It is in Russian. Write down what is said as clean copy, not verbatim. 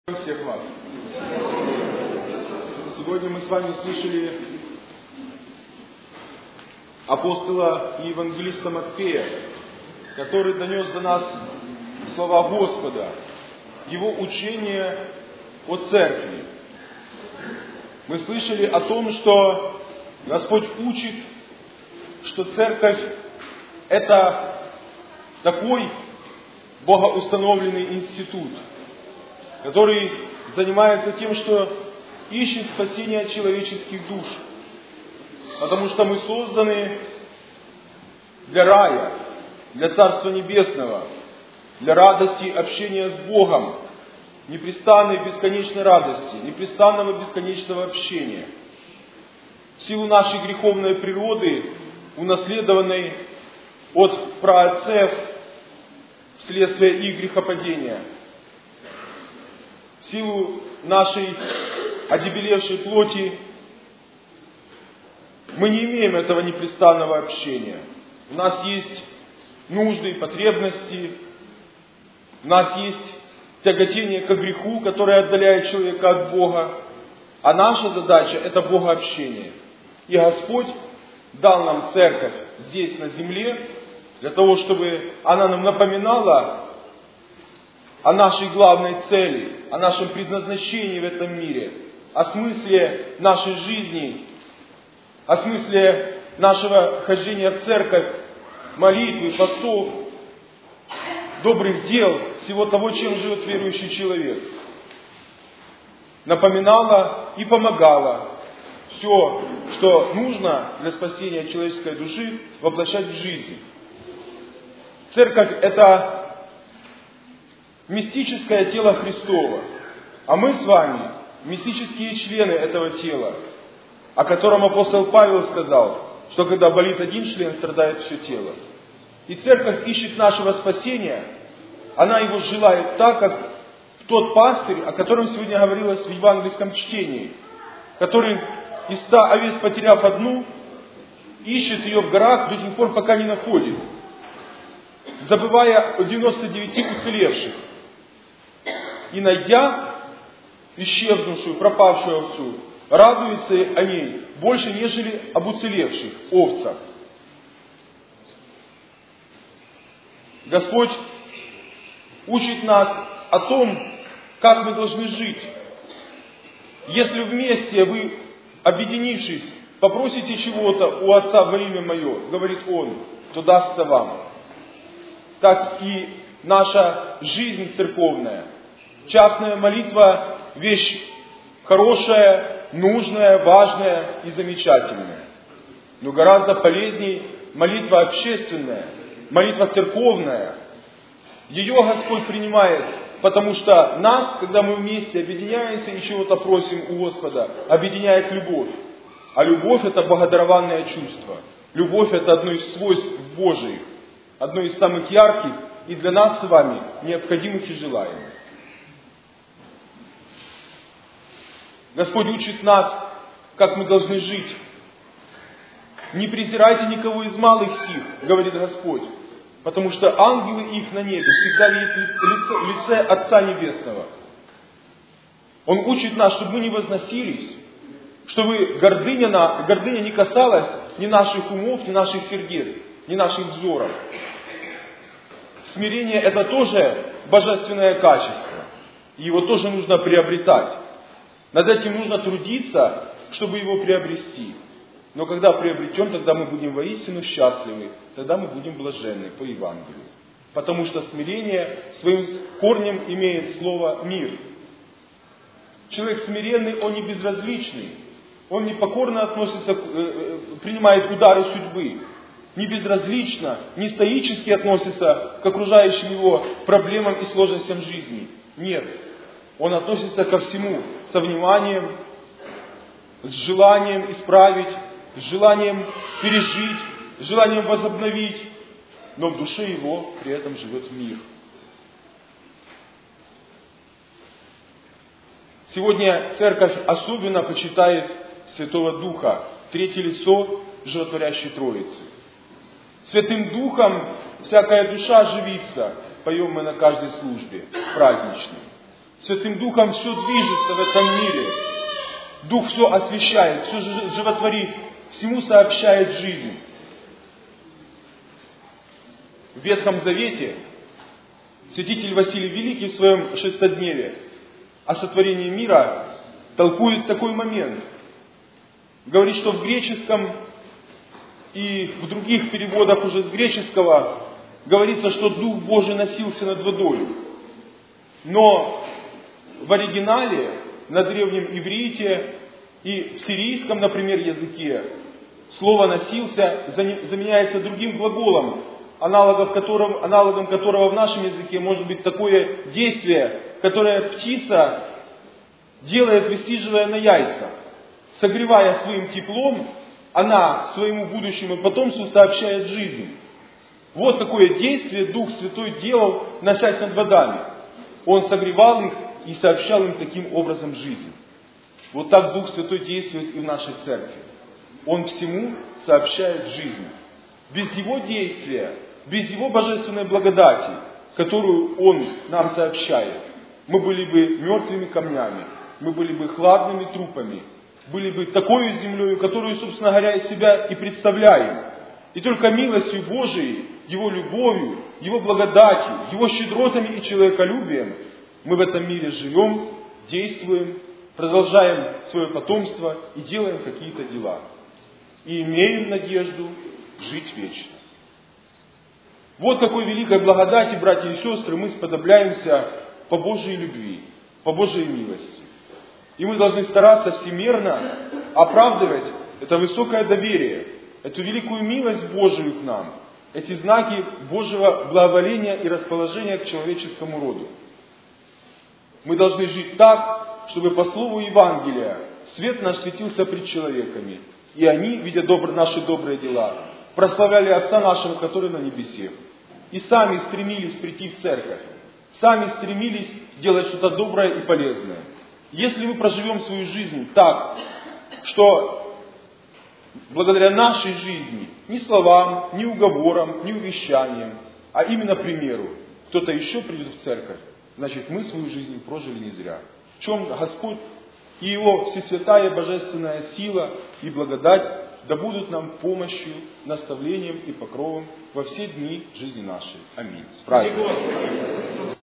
Всех вас. Сегодня мы с вами слышали апостола и евангелиста Матфея, который донес до нас слова Господа, его учение о церкви. Мы слышали о том, что Господь учит, что церковь – это такой богоустановленный институт, который занимается тем, что ищет спасения человеческих душ. Потому что мы созданы для рая, для Царства Небесного, для радости общения с Богом, непрестанной бесконечной радости, непрестанного бесконечного общения. В силу нашей греховной природы, унаследованной от праотцев вследствие их грехопадения, в силу нашей одебелевшей плоти, мы не имеем этого непрестанного общения. У нас есть нужды и потребности, у нас есть тяготение к греху, которое отдаляет человека от Бога, а наша задача – это богообщение. И Господь дал нам церковь здесь, на земле, для того, чтобы она нам напоминала о нашей главной цели, о нашем предназначении в этом мире, о смысле нашей жизни, о смысле нашего хождения в церковь, молитвы, постов, добрых дел, всего того, чем живет верующий человек. Напоминала и помогала все, что нужно для спасения человеческой души, воплощать в жизнь. Церковь – это мистическое тело Христово, а мы с вами мистические члены этого тела, о котором апостол Павел сказал, что когда болит один член, страдает все тело. И церковь ищет нашего спасения, она его желает так, как тот пастырь, о котором сегодня говорилось в евангельском чтении, который из 100 овец, потеряв одну, ищет ее в горах до тех пор, пока не находит, забывая о 99 уцелевших. И найдя исчезнувшую, пропавшую овцу, радуется о ней больше, нежели об уцелевших овцах. Господь учит нас о том, как мы должны жить. Если вместе вы, объединившись, попросите чего-то у Отца во имя Мое, говорит Он, то дастся вам. Так и наша жизнь церковная, частная молитва – вещь хорошая, нужная, важная и замечательная. Но гораздо полезнее молитва общественная, молитва церковная. Ее Господь принимает, потому что нас, когда мы вместе объединяемся и чего-то просим у Господа, объединяет любовь. А любовь – это богодарованное чувство. Любовь – это одно из свойств Божиих, одно из самых ярких и для нас с вами необходимых и желаемых. Господь учит нас, как мы должны жить. Не презирайте никого из малых сих, говорит Господь, потому что ангелы их на небе всегда видят лице Отца Небесного. Он учит нас, чтобы мы не возносились, чтобы гордыня не касалась ни наших умов, ни наших сердец, ни наших взоров. Смирение – это тоже божественное качество, и его тоже нужно приобретать. Над этим нужно трудиться, чтобы его приобрести. Но когда приобретем, тогда мы будем воистину счастливы, тогда мы будем блаженны по Евангелию. Потому что смирение своим корнем имеет слово «мир». Человек смиренный, он не безразличный, он не покорно относится, принимает удары судьбы, не безразлично, не стоически относится к окружающим его проблемам и сложностям жизни. Нет. Он относится ко всему со вниманием, с желанием исправить, с желанием пережить, с желанием возобновить, но в душе его при этом живет мир. Сегодня церковь особенно почитает Святого Духа, третье лицо животворящей Троицы. Святым Духом всякая душа живится, поем мы на каждой службе праздничной. Святым Духом все движется в этом мире. Дух все освещает, все животворит, всему сообщает жизнь. В Ветхом Завете святитель Василий Великий в своем шестодневе о сотворении мира толкует такой момент. Говорит, что в греческом и в других переводах уже с греческого говорится, что Дух Божий носился над водой. Но в оригинале, на древнем иврите и в сирийском, например, языке, слово «носился» заменяется другим глаголом, аналогом которого в нашем языке может быть такое действие, которое птица делает, высиживая на яйца. Согревая своим теплом, она своему будущему потомству сообщает жизнь. Вот такое действие Дух Святой делал, носясь над водами. Он согревал их и сообщал им таким образом жизнь. Вот так Дух Святой действует и в нашей церкви. Он всему сообщает жизнь. Без Его действия, без Его божественной благодати, которую Он нам сообщает, мы были бы мертвыми камнями, мы были бы хладными трупами, были бы такой землей, которую, собственно говоря, из себя и представляем. И только милостью Божией, Его любовью, Его благодатью, Его щедротами и человеколюбием мы в этом мире живем, действуем, продолжаем свое потомство и делаем какие-то дела. И имеем надежду жить вечно. Вот какой великой благодати, братья и сестры, мы сподобляемся по Божьей любви, по Божьей милости. И мы должны стараться всемерно оправдывать это высокое доверие, эту великую милость Божию к нам, эти знаки Божьего благоволения и расположения к человеческому роду. Мы должны жить так, чтобы по слову Евангелия свет наш светился пред человеками, и они, видя наши добрые дела, прославляли Отца нашего, который на небесе. И сами стремились прийти в церковь, сами стремились делать что-то доброе и полезное. Если мы проживем свою жизнь так, что благодаря нашей жизни, ни словам, ни уговорам, ни увещаниям, а именно примеру, кто-то еще придет в церковь, значит мы свою жизнь прожили не зря. В чем Господь и Его всесвятая божественная сила и благодать да будут нам помощью, наставлением и покровом во все дни жизни нашей. Аминь. С праздником!